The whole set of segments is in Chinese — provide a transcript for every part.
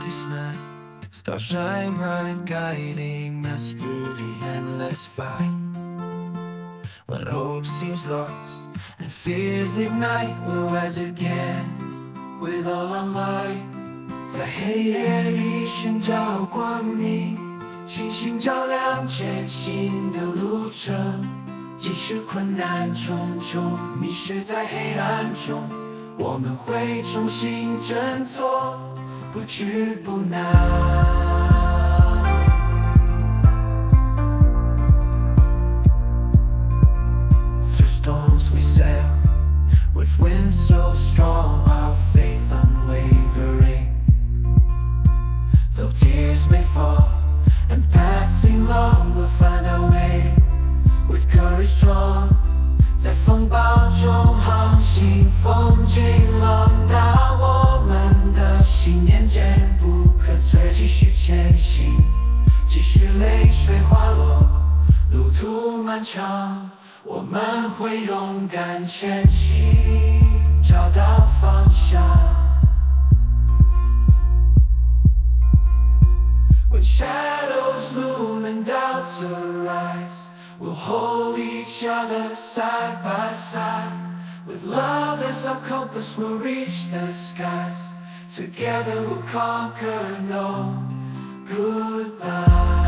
this night. Stars shine bright, guiding us through the endless fight. When hope seems lost and fears ignite, we'll rise again with all our might. 在黑夜里寻找光明，星星照亮前行的路程。即使困难重重，迷失在黑暗中，我们会重新振作，不惧不难。Through storms we sail, with winds so strong, our faith unwavering. Though tears may fall and passing long, we'll find our way with courage strong. 在风暴中航行，风景浪大我们的信念坚不可摧，继续前行。即使泪水滑落，路途漫长，我们会勇敢前行，找到方向。When shadows loom and doubts arise, we'll hold each other side by side. With love as our compass, we'll reach the skies. Together we'll conquer, no goodbye.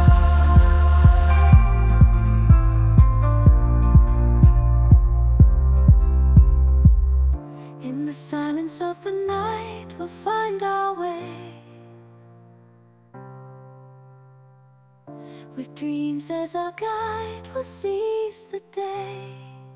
In the silence of the night, we'll find our way. With dreams as our guide, we'll seize the day.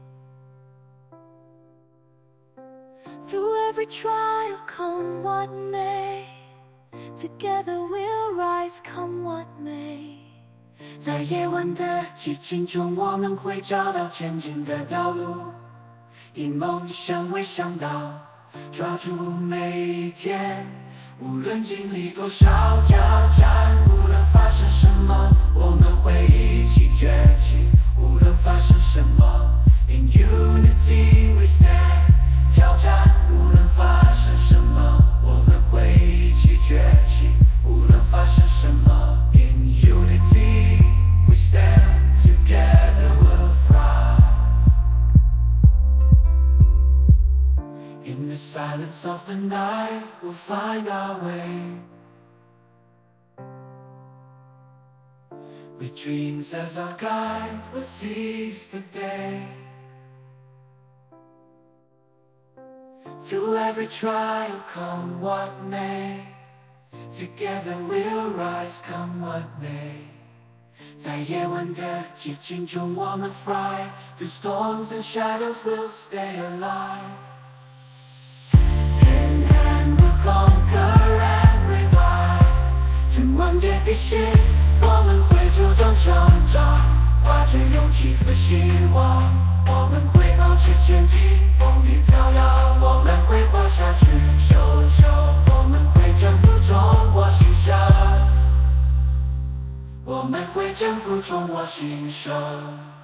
Through every trial, come what may, together we'll rise, come what may. 在夜晚的寂静中，我们会找到前进的道路，以梦想为向导，抓住每一天。无论经历多少挑战，无论发生什么，我们会一起崛起。无论发生什么 ，In unity we stand。挑战，无论发生什么，我们会一起崛起。无论发生什么 ，In unity we stand. Together we'll thrive. In the silence of the night, we'll find our way. With dreams as our guide, we'll seize the day. Through every trial, come what may, together we'll rise, come what may. 在夜晚的寂静中，我们 thrive. Through storms and shadows, we'll stay alive. Hand in hand, we'll conquer and revive. 趁梦结必行，我们会茁壮成长，怀着勇气和希望，我们会保持前进。风雨飘摇，我们会活下去。手球，我们会征服中我心上。我们会征服中我心声。